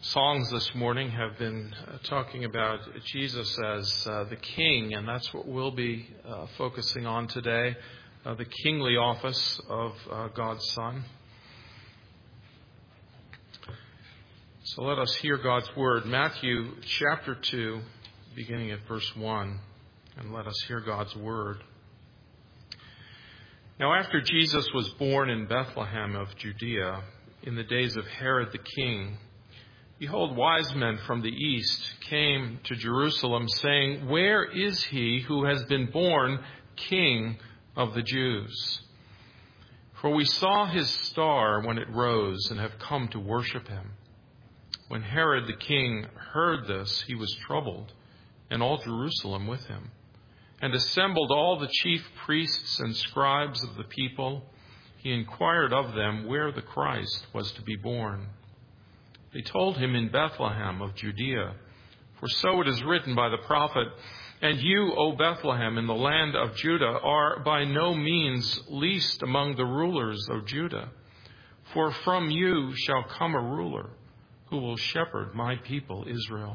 songs this morning have been talking about Jesus as the King, and that's what we'll be focusing on today, the kingly office of God's Son. So let us hear God's Word. Matthew chapter 2, beginning at verse 1, and let us hear God's Word. Now after Jesus was born in Bethlehem of Judea, in the days of Herod the king, behold, wise men from the east came to Jerusalem, saying, "Where is he who has been born King of the Jews? For we saw his star when it rose and have come to worship him." When Herod the king heard this, he was troubled, and all Jerusalem with him, and assembled all the chief priests and scribes of the people. He inquired of them where the Christ was to be born. They told him, "In Bethlehem of Judea, for so it is written by the prophet, 'And you, O Bethlehem, in the land of Judah, are by no means least among the rulers of Judah. For from you shall come a ruler who will shepherd my people Israel.'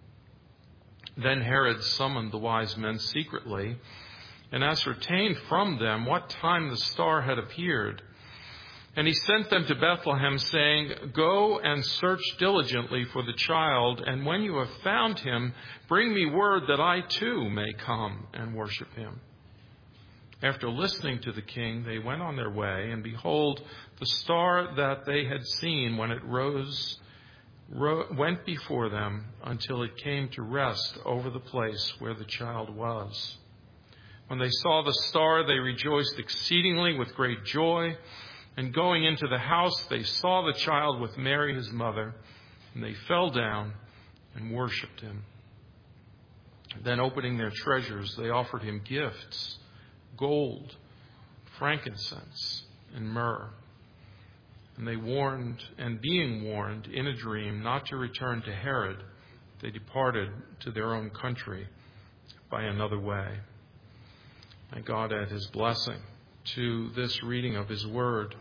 Then Herod summoned the wise men secretly and ascertained from them what time the star had appeared. And he sent them to Bethlehem, saying, 'Go and search diligently for the child, and when you have found him, bring me word that I too may come and worship him.' After listening to the king, they went on their way, and behold, the star that they had seen when it rose went before them until it came to rest over the place where the child was. When they saw the star, they rejoiced exceedingly with great joy. And going into the house, they saw the child with Mary, his mother, and they fell down and worshipped him. Then opening their treasures, they offered him gifts, gold, frankincense, and myrrh. And being warned in a dream not to return to Herod, they departed to their own country by another way. May God add his blessing to this reading of his word.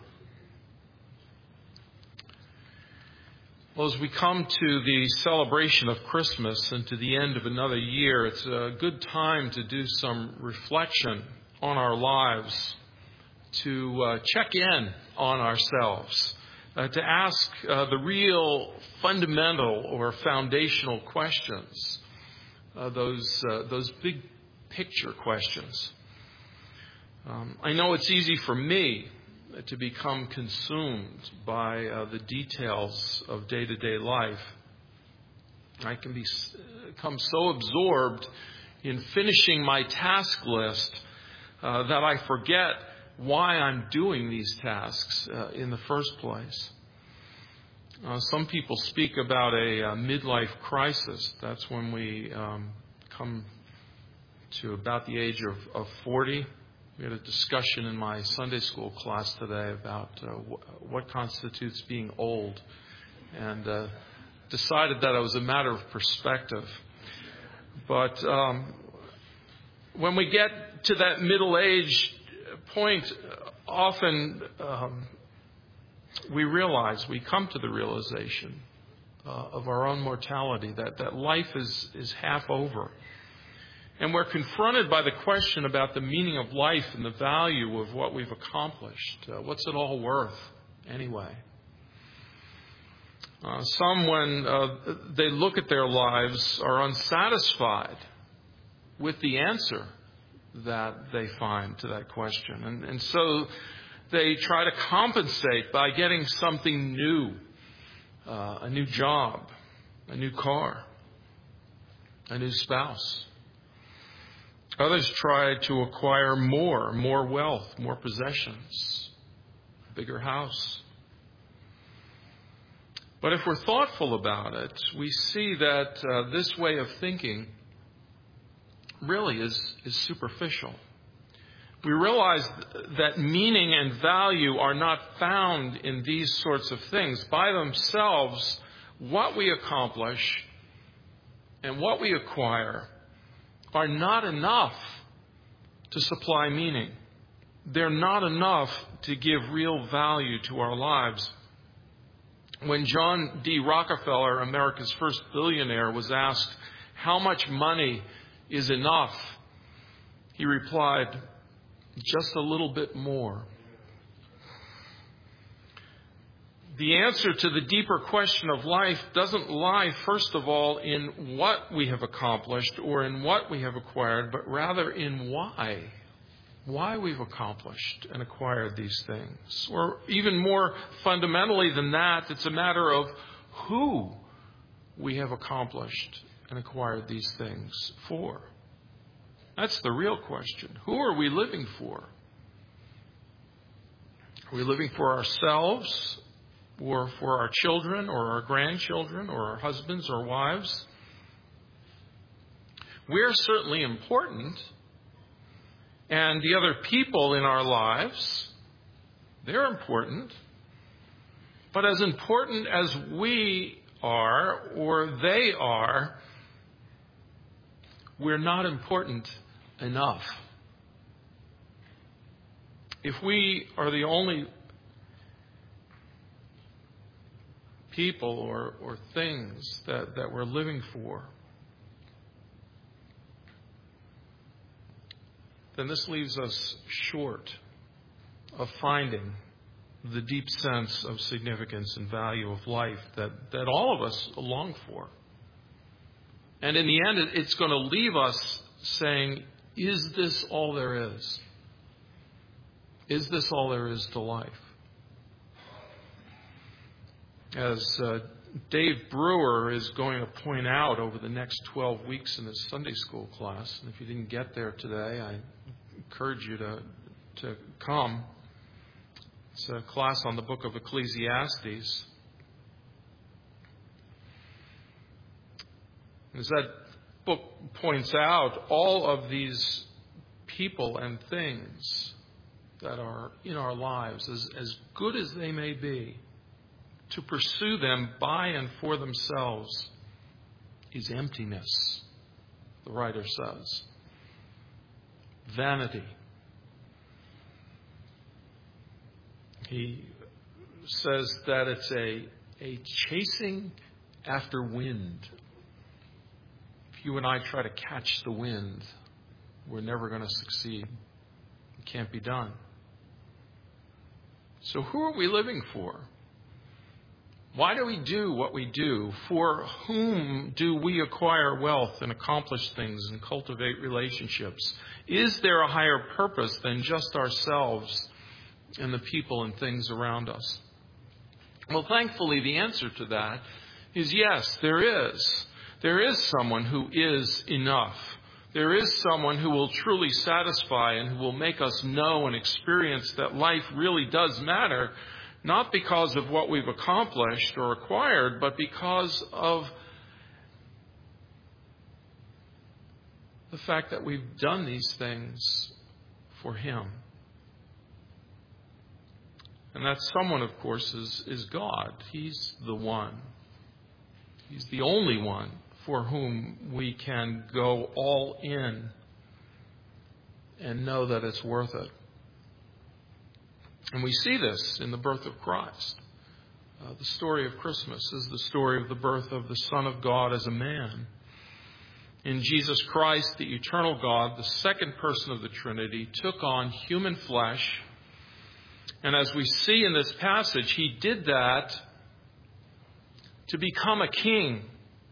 Well, as we come to the celebration of Christmas and to the end of another year, it's a good time to do some reflection on our lives, to check in on ourselves, to ask the real fundamental or foundational questions, those big picture questions. I know it's easy for me to become consumed by the details of day-to-day life. I can become so absorbed in finishing my task list that I forget why I'm doing these tasks in the first place. Some people speak about a midlife crisis. That's when we come to about the age of 40. We had a discussion in my Sunday school class today about what constitutes being old, and decided that it was a matter of perspective. But when we get to that middle age point, often we come to the realization of our own mortality, that life is half over. And we're confronted by the question about the meaning of life and the value of what we've accomplished. What's it all worth anyway? Some, when they look at their lives, are unsatisfied with the answer that they find to that question. And so they try to compensate by getting something new, a new job, a new car, a new spouse. Others try to acquire more wealth, more possessions, a bigger house. But if we're thoughtful about it, we see that this way of thinking really is superficial. We realize that meaning and value are not found in these sorts of things. By themselves, what we accomplish and what we acquire are not enough to supply meaning. They're not enough to give real value to our lives. When John D. Rockefeller, America's first billionaire, was asked how much money is enough, he replied, just a little bit more. The answer to the deeper question of life doesn't lie, first of all, in what we have accomplished or in what we have acquired, but rather in why. Why we've accomplished and acquired these things. Or even more fundamentally than that, it's a matter of who we have accomplished and acquired these things for. That's the real question. Who are we living for? Are we living for ourselves, or for our children, or our grandchildren, or our husbands or wives? We're certainly important. And the other people in our lives, they're important. But as important as we are, or they are, we're not important enough. If we are the only people or things that we're living for, then this leaves us short of finding the deep sense of significance and value of life that all of us long for. And in the end, it's going to leave us saying, is this all there is? Is this all there is to life? As Dave Brewer is going to point out over the next 12 weeks in his Sunday school class, and if you didn't get there today, I encourage you to come. It's a class on the book of Ecclesiastes. As that book points out, all of these people and things that are in our lives, as good as they may be, to pursue them by and for themselves is emptiness, the writer says. Vanity. He says that it's a chasing after wind. If you and I try to catch the wind, we're never going to succeed. It can't be done. So who are we living for? Why do we do what we do? For whom do we acquire wealth and accomplish things and cultivate relationships? Is there a higher purpose than just ourselves and the people and things around us? Well, thankfully, the answer to that is yes, there is. There is someone who is enough. There is someone who will truly satisfy and who will make us know and experience that life really does matter, not because of what we've accomplished or acquired, but because of the fact that we've done these things for Him. And that someone, of course, is God. He's the one. He's the only one for whom we can go all in and know that it's worth it. And we see this in the birth of Christ. The story of Christmas is the story of the birth of the Son of God as a man. In Jesus Christ, the eternal God, the second person of the Trinity, took on human flesh. And as we see in this passage, He did that to become a king.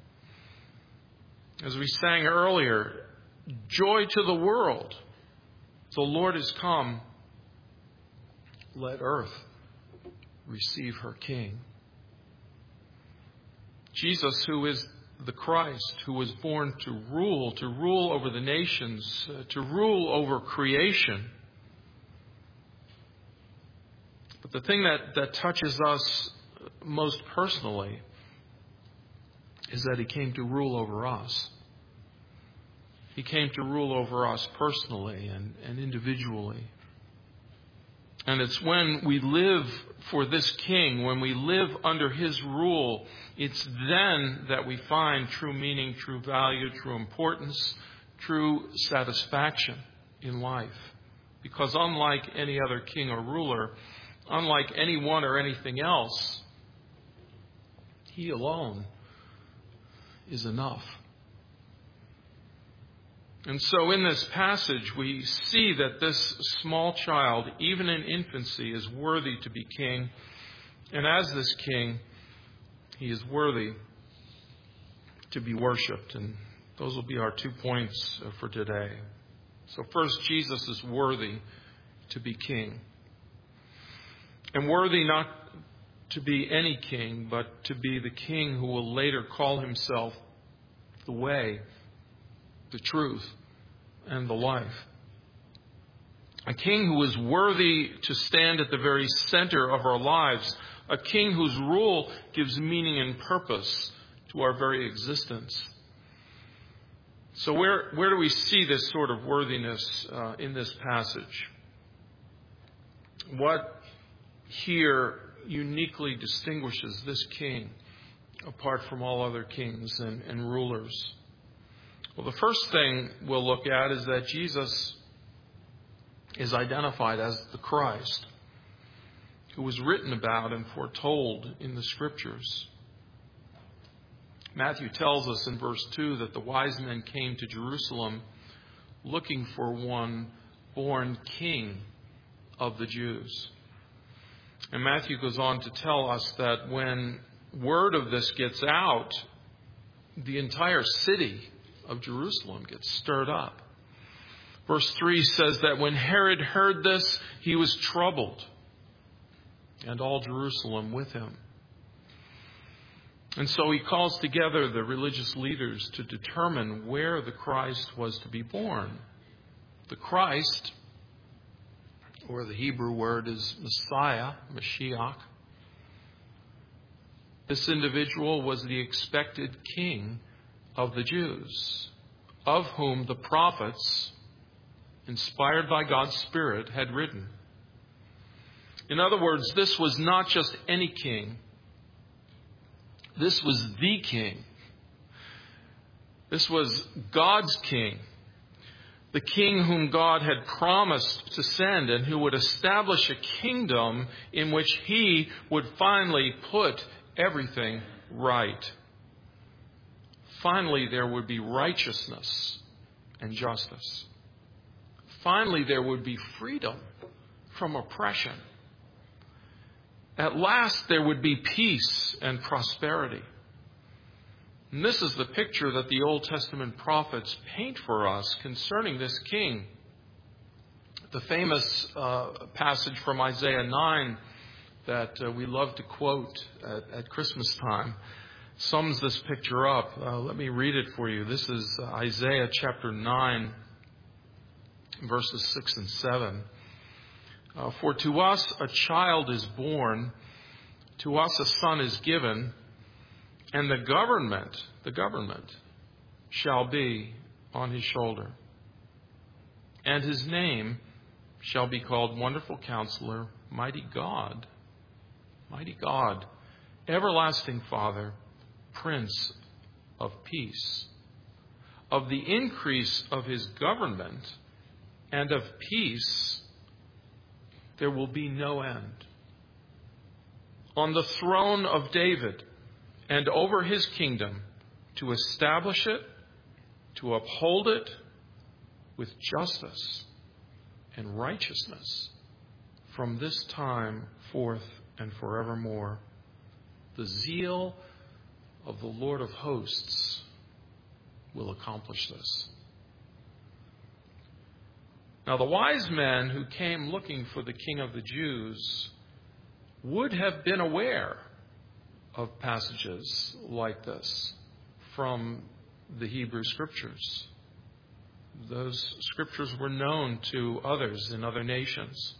As we sang earlier, joy to the world. The Lord is come. Let earth receive her King. Jesus, who is the Christ, who was born to rule over the nations, to rule over creation. But the thing that touches us most personally is that He came to rule over us. He came to rule over us personally and individually. And it's when we live for this King, when we live under His rule, it's then that we find true meaning, true value, true importance, true satisfaction in life. Because unlike any other king or ruler, unlike anyone or anything else, He alone is enough. And so in this passage, we see that this small child, even in infancy, is worthy to be king. And as this king, he is worthy to be worshipped. And those will be our 2 points for today. So first, Jesus is worthy to be king. And worthy not to be any king, but to be the king who will later call himself the way, the truth, and the life. A king who is worthy to stand at the very center of our lives. A king whose rule gives meaning and purpose to our very existence. So where do we see this sort of worthiness in this passage? What here uniquely distinguishes this king apart from all other kings and rulers? Well, the first thing we'll look at is that Jesus is identified as the Christ, who was written about and foretold in the Scriptures. Matthew tells us in verse 2 that the wise men came to Jerusalem looking for one born king of the Jews. And Matthew goes on to tell us that when word of this gets out, the entire city of Jerusalem gets stirred up. Verse 3 says that when Herod heard this, he was troubled, and all Jerusalem with him. And so he calls together the religious leaders to determine where the Christ was to be born. The Christ, or the Hebrew word is Messiah, Mashiach. This individual was the expected king of the Jews, of whom the prophets, inspired by God's Spirit, had written. In other words, this was not just any king. This was the king. This was God's king. The king whom God had promised to send and who would establish a kingdom in which he would finally put everything right. Finally, there would be righteousness and justice. Finally, there would be freedom from oppression. At last, there would be peace and prosperity. And this is the picture that the Old Testament prophets paint for us concerning this king. The famous passage from Isaiah 9 that we love to quote at Christmas time sums this picture up. Let me read it for you. This is Isaiah chapter 9, verses 6 and 7. For to us a child is born, to us a son is given, and the government shall be on his shoulder. And his name shall be called Wonderful Counselor, Mighty God, Everlasting Father, Prince of Peace. Of the increase of his government and of peace there will be no end. On the throne of David and over his kingdom, to establish it, to uphold it with justice and righteousness from this time forth and forevermore. The zeal of the Lord of hosts will accomplish this. Now, the wise men who came looking for the King of the Jews would have been aware of passages like this from the Hebrew Scriptures. Those Scriptures were known to others in other nations.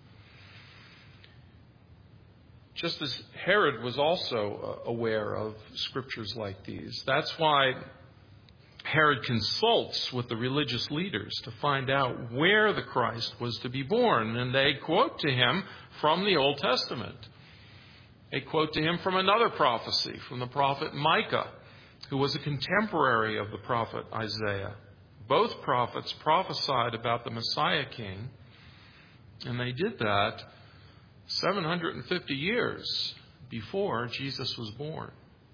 Just as Herod was also aware of Scriptures like these. That's why Herod consults with the religious leaders to find out where the Christ was to be born. And they quote to him from the Old Testament. They quote to him from another prophecy, from the prophet Micah, who was a contemporary of the prophet Isaiah. Both prophets prophesied about the Messiah King, and they did that 750 years before Jesus was born.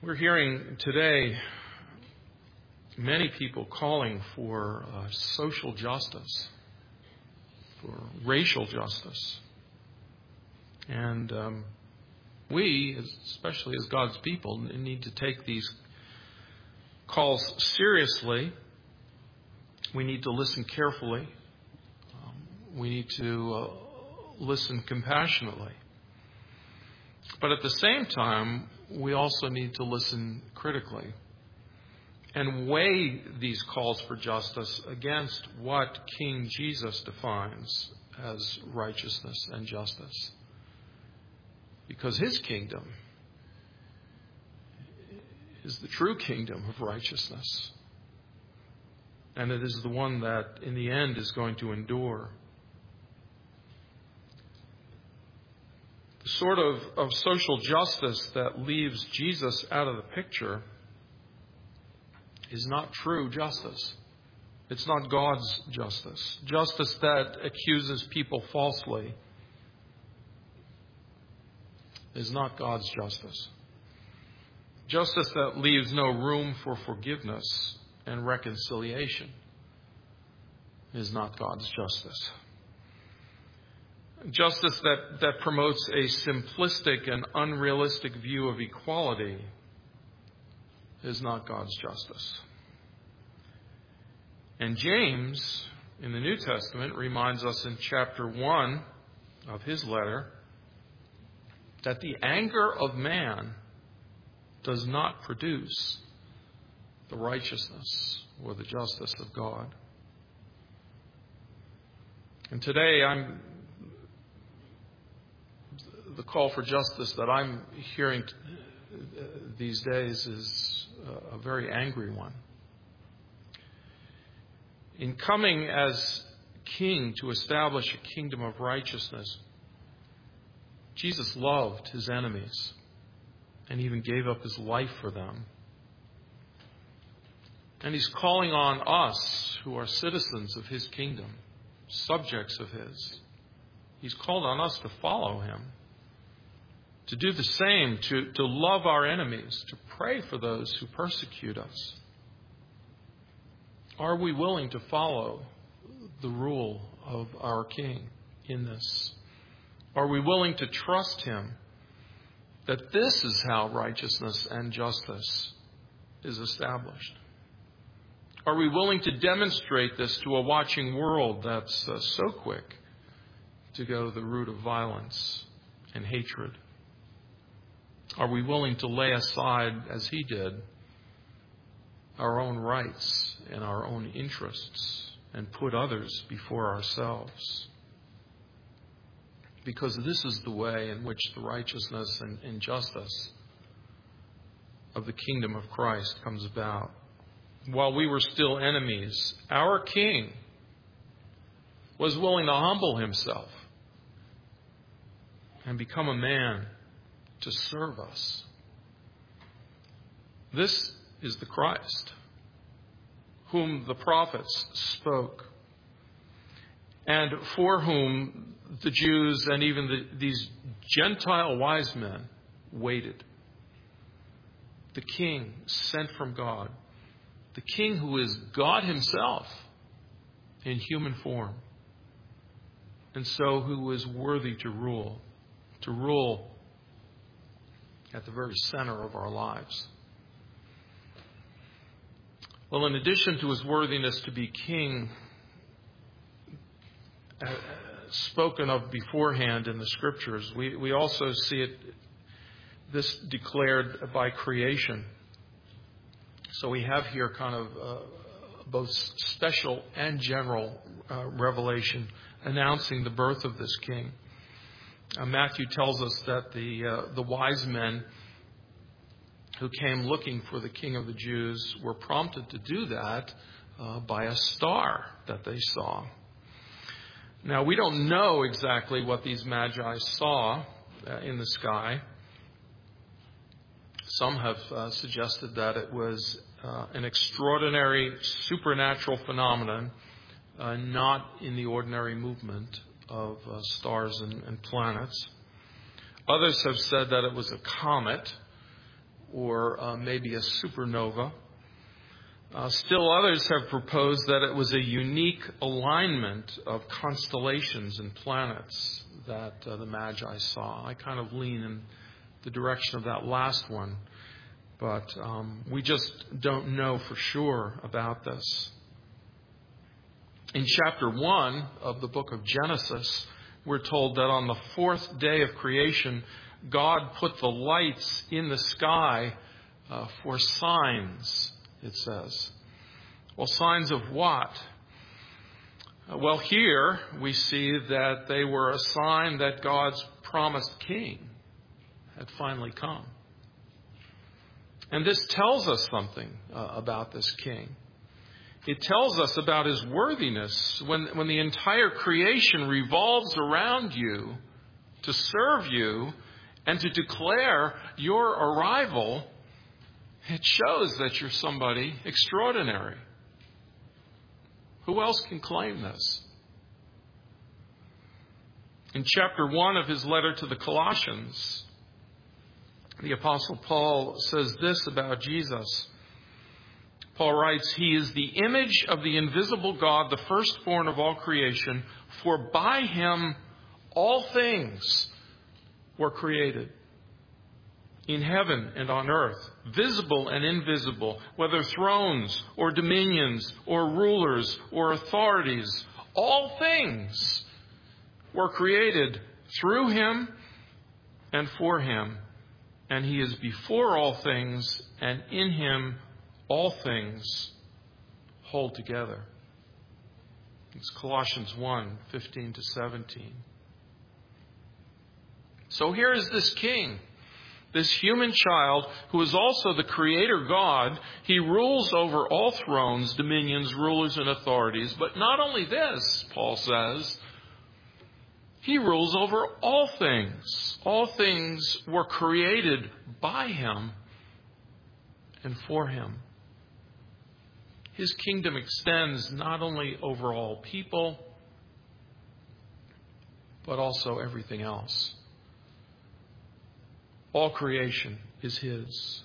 We're hearing today many people calling for social justice, for racial justice. And we, especially as God's people, need to take these calls seriously. We need to listen carefully. We need to listen compassionately. But at the same time, we also need to listen critically and weigh these calls for justice against what King Jesus defines as righteousness and justice. Because his kingdom is the true kingdom of righteousness. And it is the one that in the end is going to endure. The sort of social justice that leaves Jesus out of the picture is not true justice. It's not God's justice. Justice that accuses people falsely is not God's justice. Justice that leaves no room for forgiveness and reconciliation is not God's justice. Justice that promotes a simplistic and unrealistic view of equality is not God's justice. And James, in the New Testament, reminds us in chapter 1 of his letter that the anger of man does not produce the righteousness or the justice of God. And today, the call for justice that I'm hearing these days is a very angry one. In coming as king to establish a kingdom of righteousness, Jesus loved his enemies and even gave up his life for them. And he's calling on us who are citizens of his kingdom, subjects of his. He's called on us to follow him, to do the same, to love our enemies, to pray for those who persecute us. Are we willing to follow the rule of our King in this? Are we willing to trust him that this is how righteousness and justice is established? Are we willing to demonstrate this to a watching world that's so quick to go the route of violence and hatred? Are we willing to lay aside, as he did, our own rights and our own interests and put others before ourselves? Because this is the way in which the righteousness and justice of the kingdom of Christ comes about. While we were still enemies, our King was willing to humble himself and become a man to serve us. This is the Christ whom the prophets spoke and for whom the Jews and even these Gentile wise men waited. The King sent from God. The King who is God himself in human form. And so who is worthy to rule at the very center of our lives. Well, in addition to his worthiness to be king, spoken of beforehand in the scriptures, we also see this declared by creation. So we have here kind of both special and general revelation announcing the birth of this king. Matthew tells us that the wise men who came looking for the King of the Jews were prompted to do that by a star that they saw. Now, we don't know exactly what these magi saw in the sky. Some have suggested that it was an extraordinary supernatural phenomenon, not in the ordinary movement of stars and planets. Others have said that it was a comet, or maybe a supernova. Still others have proposed that it was a unique alignment of constellations and planets that the Magi saw. I kind of lean in the direction of that last one, but we just don't know for sure about this. In chapter 1 of the book of Genesis, we're told that on the fourth day of creation, God put the lights in the sky for signs, it says. Well, signs of what? Well, here we see that they were a sign that God's promised king had finally come. And this tells us something about this king. It tells us about his worthiness. When the entire creation revolves around you to serve you and to declare your arrival, it shows that you're somebody extraordinary. Who else can claim this? In chapter 1 of his letter to the Colossians, the Apostle Paul says this about Jesus. Paul writes, "He is the image of the invisible God, the firstborn of all creation, for by him all things were created, in heaven and on earth, visible and invisible, whether thrones or dominions or rulers or authorities. All things were created through him and for him, and he is before all things, and in him all things hold together." It's Colossians 1, 15 to 17. So here is this king, this human child who is also the creator God. He rules over all thrones, dominions, rulers, and authorities. But not only this, Paul says, he rules over all things. All things were created by him and for him. His kingdom extends not only over all people, but also everything else. All creation is his.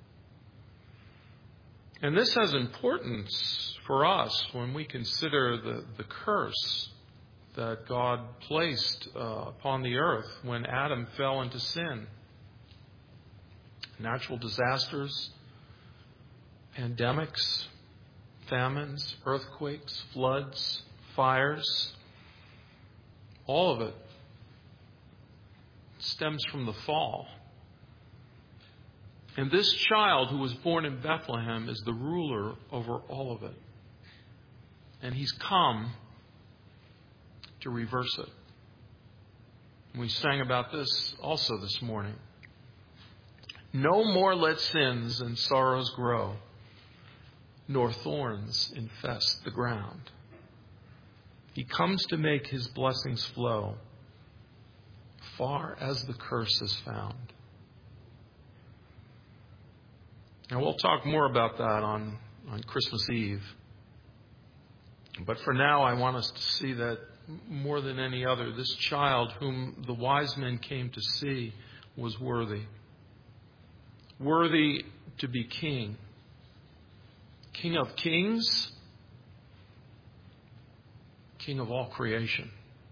And this has importance for us when we consider the curse that God placed upon the earth when Adam fell into sin. Natural disasters, pandemics, famines, earthquakes, floods, fires, all of it stems from the fall. And this child who was born in Bethlehem is the ruler over all of it. And he's come to reverse it. And we sang about this also this morning. No more let sins and sorrows grow, nor thorns infest the ground. He comes to make his blessings flow, far as the curse is found. Now, we'll talk more about that on Christmas Eve. But for now, I want us to see that more than any other, this child whom the wise men came to see was worthy. Worthy to be king. King of kings. King of all creation.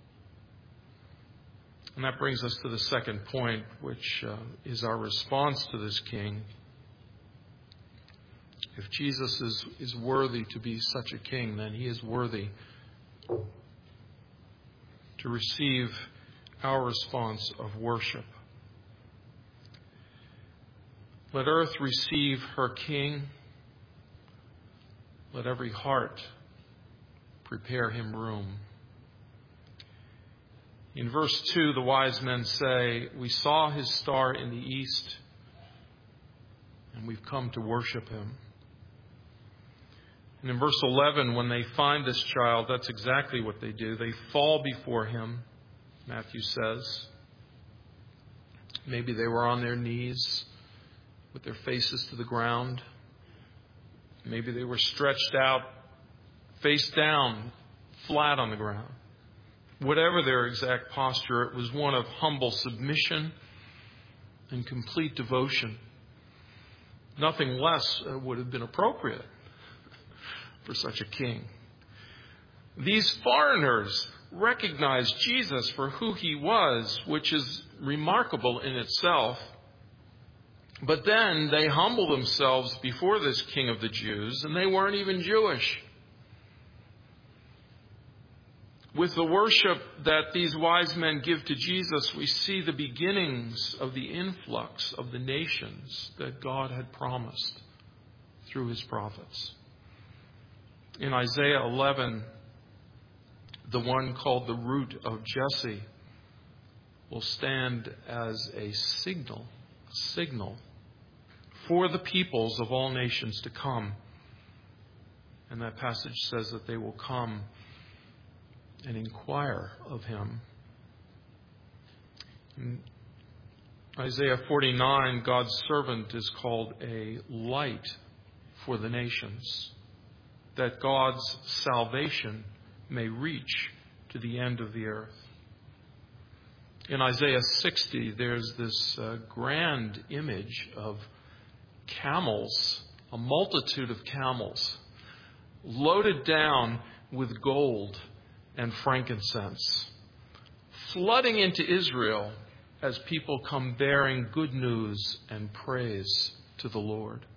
And that brings us to the second point, which is our response to this king. If Jesus is worthy to be such a king, then he is worthy to receive our response of worship. Let earth receive her king. Let every heart prepare him room. In verse 2, the wise men say, "We saw his star in the east, and we've come to worship him." And in verse 11, when they find this child, that's exactly what they do. They fall before him, Matthew says. Maybe they were on their knees with their faces to the ground. Maybe they were stretched out, face down, flat on the ground. Whatever their exact posture, it was one of humble submission and complete devotion. Nothing less would have been appropriate for such a king. These foreigners recognized Jesus for who he was, which is remarkable in itself. But then they humble themselves before this King of the Jews, and they weren't even Jewish. With the worship that these wise men give to Jesus, we see the beginnings of the influx of the nations that God had promised through his prophets. In Isaiah 11, the one called the root of Jesse will stand as a signal for the peoples of all nations to come. And that passage says that they will come and inquire of him. In Isaiah 49, God's servant is called a light for the nations, that God's salvation may reach to the end of the earth. In Isaiah 60, there's this grand image of camels, a multitude of camels, loaded down with gold and frankincense, flooding into Israel as people come bearing good news and praise to the Lord.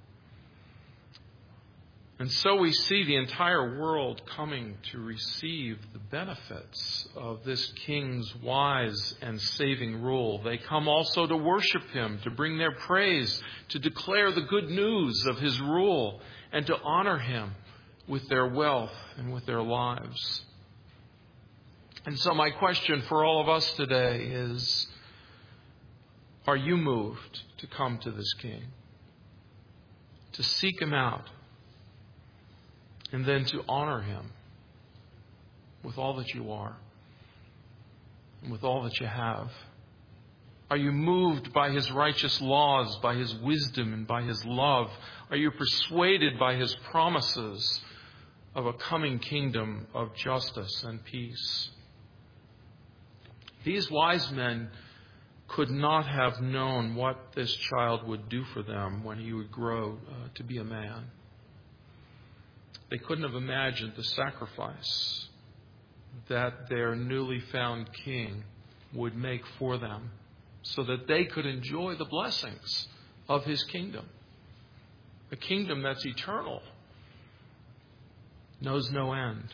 And so we see the entire world coming to receive the benefits of this king's wise and saving rule. They come also to worship him, to bring their praise, to declare the good news of his rule, and to honor him with their wealth and with their lives. And so my question for all of us today is, are you moved to come to this king, to seek him out, and then to honor him with all that you are and with all that you have? Are you moved by his righteous laws, by his wisdom, and by his love? Are you persuaded by his promises of a coming kingdom of justice and peace? These wise men could not have known what this child would do for them when he would grow to be a man. They couldn't have imagined the sacrifice that their newly found king would make for them so that they could enjoy the blessings of his kingdom. A kingdom that's eternal, knows no end.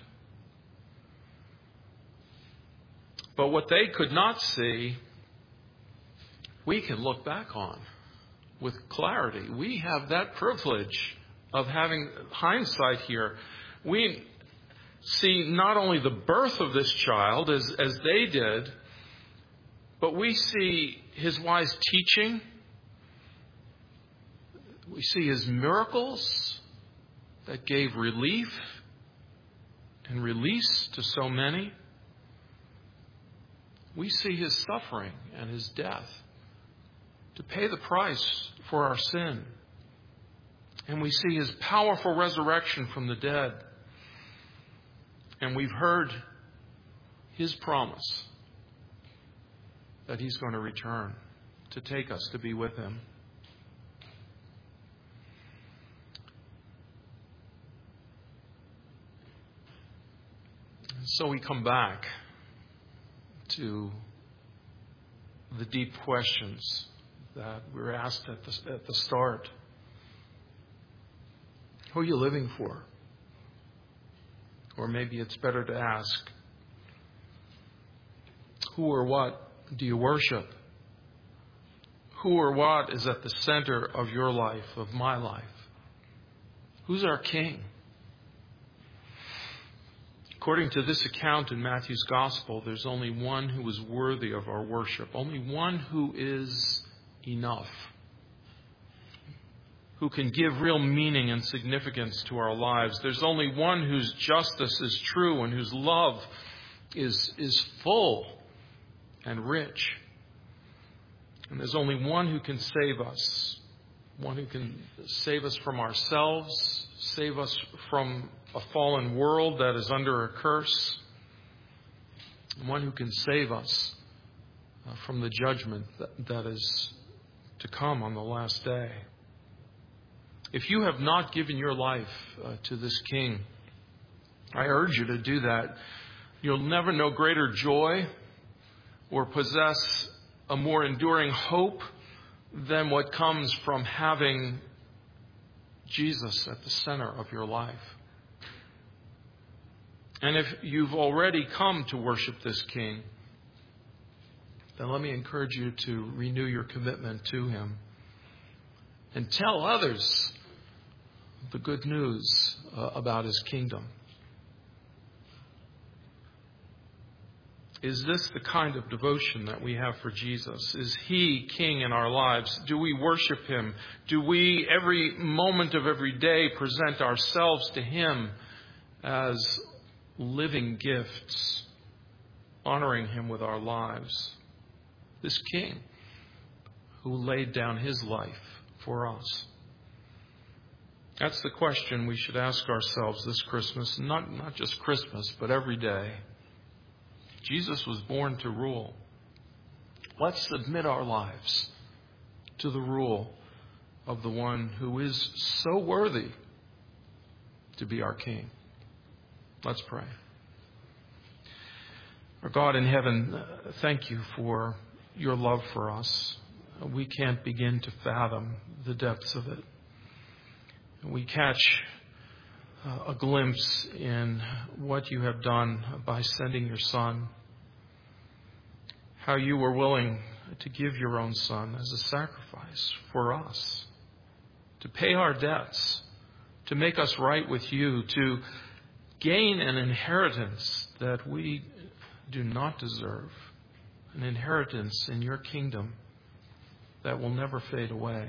But what they could not see, we can look back on with clarity. We have that privilege of having hindsight here. We see not only the birth of this child as they did, but we see his wise teaching. We see his miracles that gave relief and release to so many. We see his suffering and his death to pay the price for our sin. And we see his powerful resurrection from the dead. And we've heard his promise that he's going to return to take us to be with him. And so we come back to the deep questions that we were asked at the start. Who are you living for? Or maybe it's better to ask, who or what do you worship? Who or what is at the center of your life, of my life? Who's our king? According to this account in Matthew's Gospel, there's only one who is worthy of our worship, only one who is enough, who can give real meaning and significance to our lives. There's only one whose justice is true and whose love is full and rich. And there's only one who can save us, one who can save us from ourselves, save us from a fallen world that is under a curse, one who can save us from the judgment that is to come on the last day. If you have not given your life to this King, I urge you to do that. You'll never know greater joy or possess a more enduring hope than what comes from having Jesus at the center of your life. And if you've already come to worship this King, then let me encourage you to renew your commitment to Him and tell others the good news about His kingdom. Is this the kind of devotion that we have for Jesus? Is He King in our lives? Do we worship Him? Do we, every moment of every day, present ourselves to Him as living gifts, honoring Him with our lives? This King who laid down His life for us. That's the question we should ask ourselves this Christmas. Not just Christmas, but every day. Jesus was born to rule. Let's submit our lives to the rule of the one who is so worthy to be our King. Let's pray. Our God in heaven, thank you for your love for us. We can't begin to fathom the depths of it. We catch a glimpse in what you have done by sending your Son, how you were willing to give your own Son as a sacrifice for us, to pay our debts, to make us right with you, to gain an inheritance that we do not deserve, an inheritance in your kingdom that will never fade away.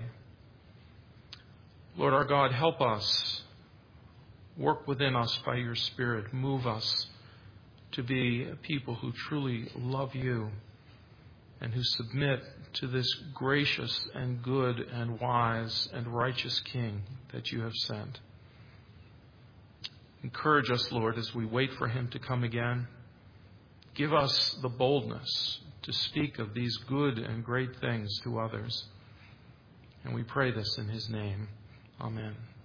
Lord our God, help us. Work within us by your Spirit. Move us to be people who truly love you and who submit to this gracious and good and wise and righteous King that you have sent. Encourage us, Lord, as we wait for him to come again. Give us the boldness to speak of these good and great things to others. And we pray this in his name. Amen.